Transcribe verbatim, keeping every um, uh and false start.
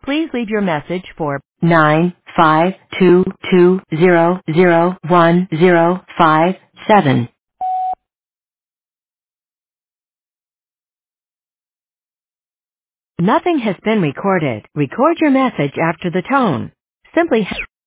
Please leave your message for nine five two two zero zero one zero five seven. Nothing has been recorded. Record your message after the tone. Simply